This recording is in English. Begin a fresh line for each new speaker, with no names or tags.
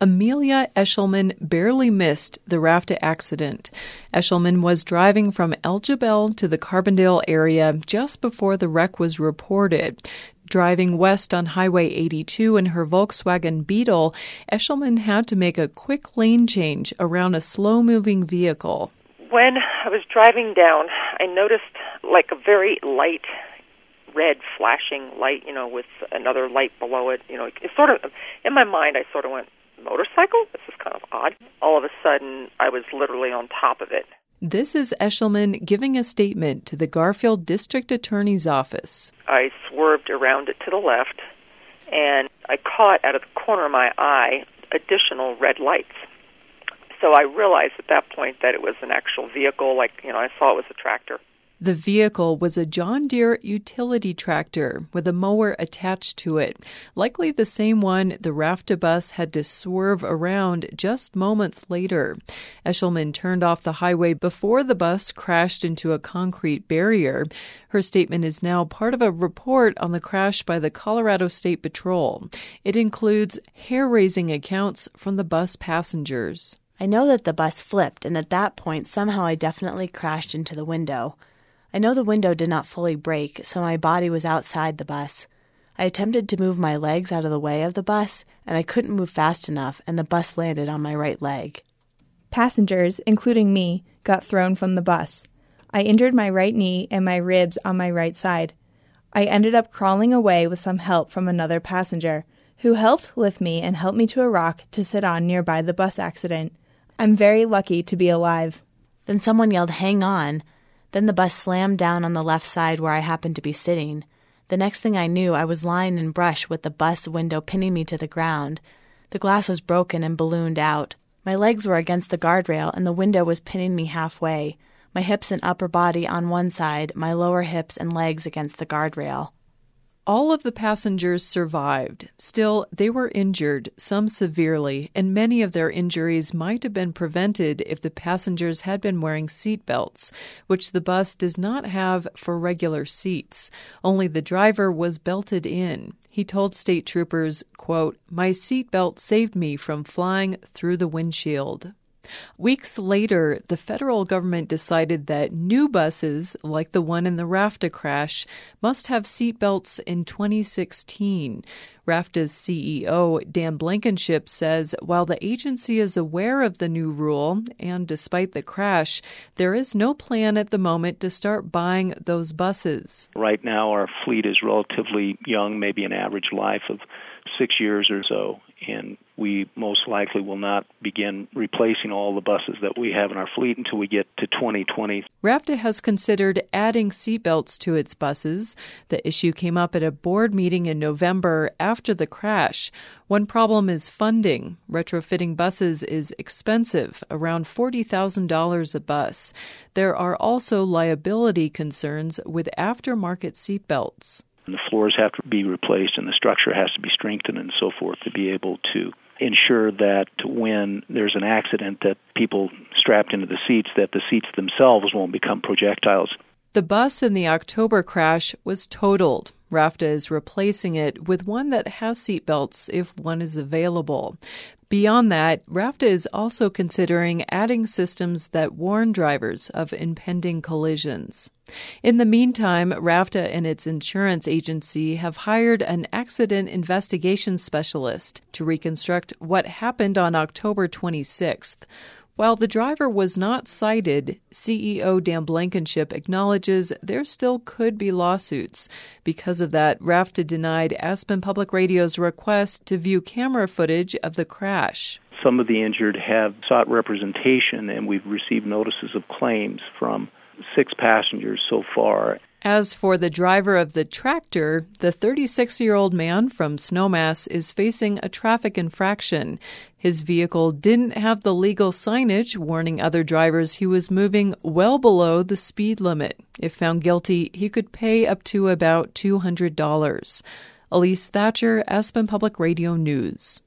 Amelia Eshelman barely missed the Rafta accident. Eshelman was driving from El Jebel to the Carbondale area just before the wreck was reported. Driving west on Highway 82 in her Volkswagen Beetle, Eshelman had to make a quick lane change around a slow-moving vehicle.
When I was driving down, I noticed like a very light red flashing light, with another light below it. It sort of, in my mind, I sort of went, motorcycle? This is kind of odd. All of a sudden, I was literally on top of it.
This is Eshelman giving a statement to the Garfield District Attorney's Office.
I swerved around it to the left, and I caught out of the corner of my eye additional red lights. So I realized at that point that it was an actual vehicle, I saw it was a tractor.
The vehicle was a John Deere utility tractor with a mower attached to it, likely the same one the Rafta bus had to swerve around just moments later. Eshelman turned off the highway before the bus crashed into a concrete barrier. Her statement is now part of a report on the crash by the Colorado State Patrol. It includes hair-raising accounts from the bus passengers.
I know that the bus flipped, and at that point, somehow I definitely crashed into the window. I know the window did not fully break, so my body was outside the bus. I attempted to move my legs out of the way of the bus, and I couldn't move fast enough, and the bus landed on my right leg.
Passengers, including me, got thrown from the bus. I injured my right knee and my ribs on my right side. I ended up crawling away with some help from another passenger, who helped lift me and helped me to a rock to sit on nearby the bus accident. I'm very lucky to be alive.
Then someone yelled, "Hang on." Then the bus slammed down on the left side where I happened to be sitting. The next thing I knew, I was lying in brush with the bus window pinning me to the ground. The glass was broken and ballooned out. My legs were against the guardrail, and the window was pinning me halfway. My hips and upper body on one side, my lower hips and legs against the guardrail.
All of the passengers survived. Still, they were injured, some severely, and many of their injuries might have been prevented if the passengers had been wearing seat belts, which the bus does not have for regular seats. Only the driver was belted in. He told state troopers, quote, "My seat belt saved me from flying through the windshield." Weeks later, the federal government decided that new buses, like the one in the Rafta crash, must have seatbelts in 2016. Rafta's CEO, Dan Blankenship, says while the agency is aware of the new rule, and despite the crash, there is no plan at the moment to start buying those buses.
Right now, our fleet is relatively young, maybe an average life of 6 years or so, and we most likely will not begin replacing all the buses that we have in our fleet until we get to 2020.
Rafta has considered adding seatbelts to its buses. The issue came up at a board meeting in November after the crash. One problem is funding. Retrofitting buses is expensive, around $40,000 a bus. There are also liability concerns with aftermarket seatbelts.
The floors have to be replaced and the structure has to be strengthened and so forth to be able to ensure that when there's an accident that people strapped into the seats, that the seats themselves won't become projectiles.
The bus in the October crash was totaled. Rafta is replacing it with one that has seatbelts if one is available. Beyond that, Rafta is also considering adding systems that warn drivers of impending collisions. In the meantime, Rafta and its insurance agency have hired an accident investigation specialist to reconstruct what happened on October 26th. While the driver was not cited, CEO Dan Blankenship acknowledges there still could be lawsuits. Because of that, Rafta denied Aspen Public Radio's request to view camera footage of the crash.
Some of the injured have sought representation, and we've received notices of claims from 6 passengers so far.
As for the driver of the tractor, the 36-year-old man from Snowmass is facing a traffic infraction. His vehicle didn't have the legal signage warning other drivers he was moving well below the speed limit. If found guilty, he could pay up to about $200. Elise Thatcher, Aspen Public Radio News.